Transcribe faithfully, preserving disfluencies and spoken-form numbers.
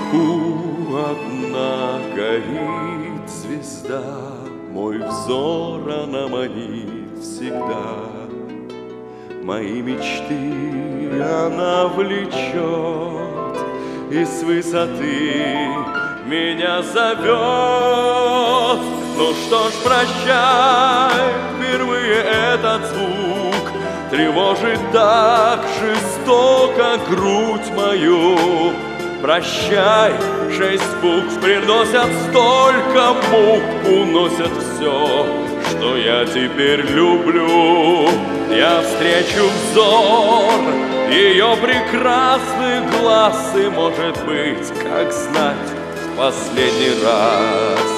Наверху одна горит звезда, мой взор она манит всегда. Мои мечты она влечет и с высоты меня зовет. Ну что ж, прощай, впервые этот звук тревожит так жестоко грудь мою. Прощай, шесть букв приносят столько мук, уносят все, что я теперь люблю. Я встречу взор ее прекрасных глаз, и, может быть, как знать, в последний раз.